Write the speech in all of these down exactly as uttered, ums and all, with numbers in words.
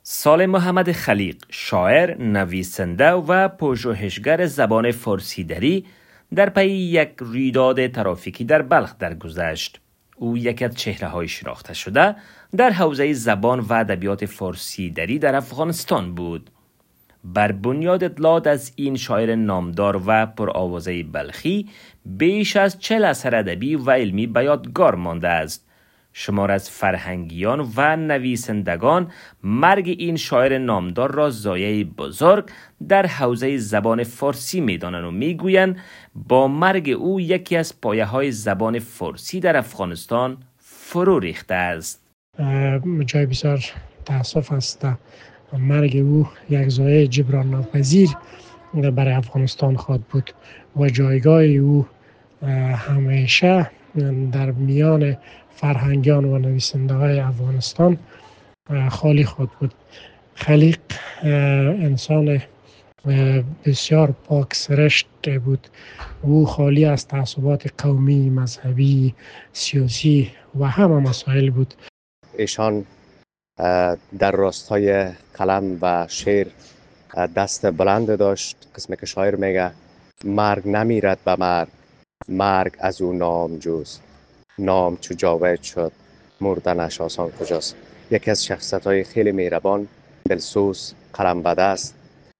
صالح محمد خلیق، شاعر، نویسنده و پژوهشگر زبان فارسی دری، در پی یک رویداد ترافیکی در بلخ درگذشت. او یکی از چهره‌های شناخته شده در حوزه زبان و ادبیات فارسی دری در افغانستان بود. بر بنیاد اطلاعات از این شاعر نامدار و پرآوازه بلخی، بیش از چهل اثر ادبی و علمی به یادگار مانده است. شمار از فرهنگیان و نویسندگان مرگ این شاعر نامدار را ضایعه بزرگ در حوزه زبان فارسی می‌دانند و می‌گویند با مرگ او یکی از پایه‌های زبان فارسی در افغانستان فرو ریخته است. جای بسیار تأسف است. مرگ او یک ضایعه جبران ناپذیر برای افغانستان خواهد بود و جایگاه او همیشه در میان فرهنگیان و نویسنده های افغانستان خالی خواهد بود. خلیق انسان بسیار پاک سرشت بود. او خالی از تعصبات قومی، مذهبی، سیاسی و همه مسائل بود. ایشان در راستای قلم و شعر دست بلند داشت. قسمی که شاعر میگه مرگ نمیرد به مرگ، مرگ از او نام جوست، نام چو جاوید شد، مردنش آسان کجاست. یکی از شخصیت های خیلی مهربان، دلسوز، قلم بده است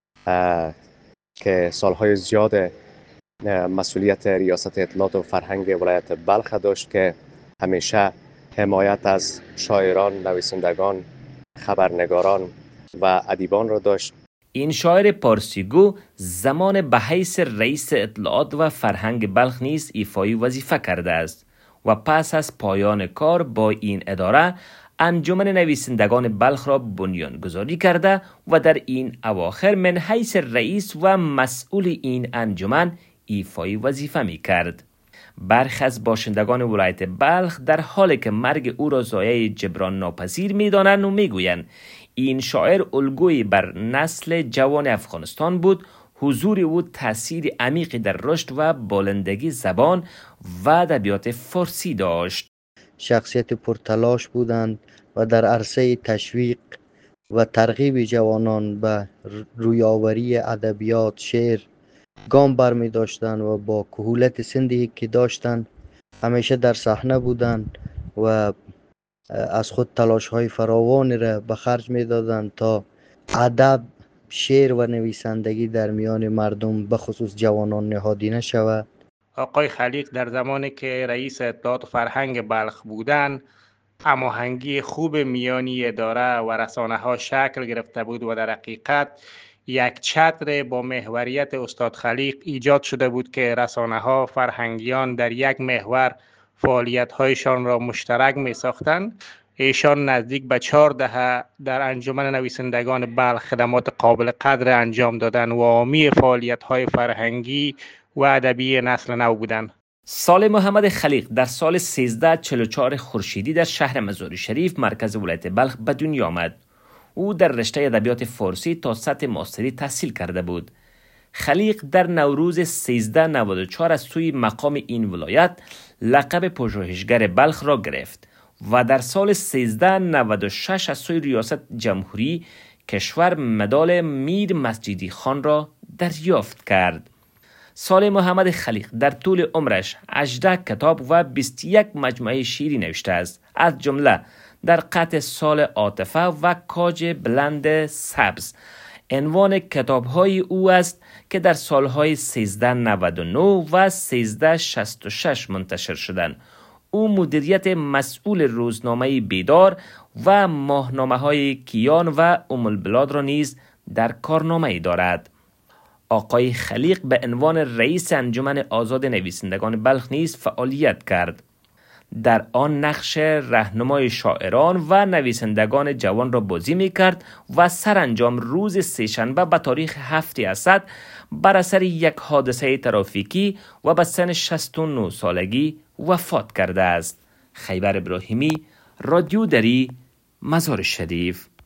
که سالهای زیاد مسئولیت ریاست اطلاعات و فرهنگ ولایت بلخ داشت که همیشه حمایت از شاعران، نویسندگان، خبرنگاران و ادیبان را داشت. این شاعر پارسیگو زمان به حیث رئیس اطلاعات و فرهنگ بلخ نیز ایفای وظیفه کرده است و پس از پایان کار با این اداره انجمن نویسندگان بلخ را بنیان گذاری کرده و در این اواخر من حیث رئیس و مسئول این انجمن ایفای وظیفه می کرد. برخی از باشندگان ولایت بلخ در حالی که مرگ او را ضایعه جبران ناپذیر می دانند و می گویند این شاعر الگویی بر نسل جوان افغانستان بود. حضور او تأثیر عمیقی در رشد و بالندگی زبان و ادبیات فارسی داشت. شخصیت پرتلاش بودند و در عرصه تشویق و ترغیب جوانان به رویاوری ادبیات، شعر گام برمی داشتند و با کهولت سنی که داشتند همیشه در صحنه بودند و از خود تلاش های فراوانی را به خرج می دادند تا ادب، شعر و نویسندگی در میان مردم به خصوص جوانان نهادینه شود. آقای خلیق در زمانی که رئیس اطلاعات و فرهنگ بلخ بودند، هماهنگی خوب میانی اداره و رسانه ها شکل گرفته بود و در حقیقت یک چتر با محوریت استاد خلیق ایجاد شده بود که رسانه ها، فرهنگیان در یک محور فعالیت هایشان را مشترک می ساختند. ایشان نزدیک به چهار دهه در انجمن نویسندگان بلخ خدمات قابل قدر انجام دادند و حامی فعالیت های فرهنگی و ادبی نسل نو بودند. صالح محمد خلیق در سال سیزده چهل و چهار خورشیدی در شهر مزاری شریف مرکز ولایت بلخ به دنیا آمد. او در رشته ادبیات فارسی تا سطح ماستری تحصیل کرده بود. خلیق در نوروز سیزده نود و چهار از سوی مقام این ولایت لقب پژوهشگر بلخ را گرفت و در سال سیزده نود و شش از سوی ریاست جمهوری کشور مدال میر مسجدی خان را دریافت کرد. صالح محمد خلیق در طول عمرش هجده کتاب و بیست و یک مجموعه شعری نوشته است، از جمله در قطع سال عاطفه و کاج بلند سبز عنوان کتاب‌های او است که در سالهای سیزده نود و نه و سیزده شصت و شش منتشر شدند. او مدیریت مسئول روزنامه بیدار و ماهنامه‌های کیان و ام البلاد را نیز در کارنامه دارد. آقای خلیق به عنوان رئیس انجمن آزاد نویسندگان بلخ نیز فعالیت کرد. در آن نقش راهنمای شاعران و نویسندگان جوان را بازی می کرد و سرانجام روز سه‌شنبه به تاریخ هفت اسد بر اثر یک حادثه ترافیکی و به سن شصت و نه سالگی وفات کرده است. خیبر ابراهیمی، رادیو دری، مزار شریف.